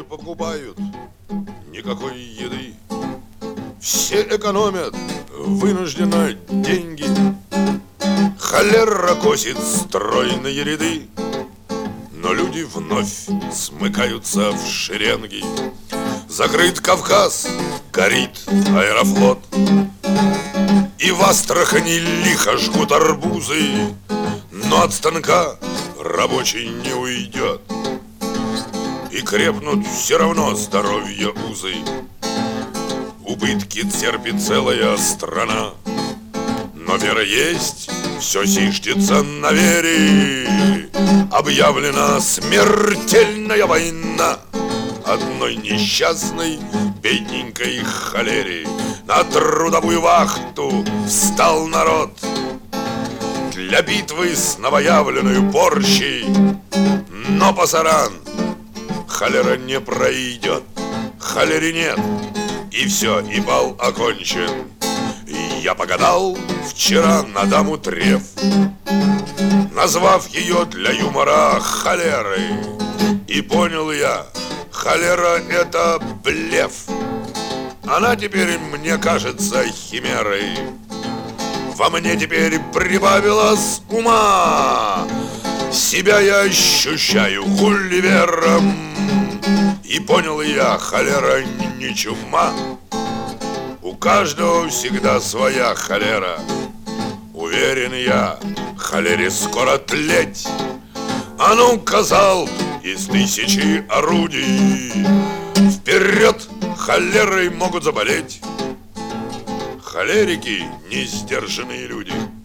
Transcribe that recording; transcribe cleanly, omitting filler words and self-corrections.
покупают никакой еды. Все экономят вынужденно деньги. Холера косит стройные ряды, но люди вновь смыкаются в шеренги. Закрыт Кавказ, горит Аэрофлот, и в Астрахани лихо жгут арбузы, но от станка рабочий не уйдет, и крепнут все равно здоровье узы. Убытки терпит целая страна, но вера есть, все зиждется на вере. Объявлена смертельная война одной несчастной бедненькой холере. На трудовую вахту встал народ для битвы с новоявленной порчей, но пасаран холера не пройдет, холере нет, и все, и бал окончен. Я погадал вчера на даму Треф, назвав ее для юмора холерой, и понял я, холера — это блеф. Она теперь мне кажется химерой. Во мне теперь прибавилось ума, себя я ощущаю гулливером, и понял я, холера не чума. У каждого всегда своя холера. Уверен я, холере скоро тлеть. А ну, казал, из 1000 орудий вперед, холерой могут заболеть холерики, несдержанные люди.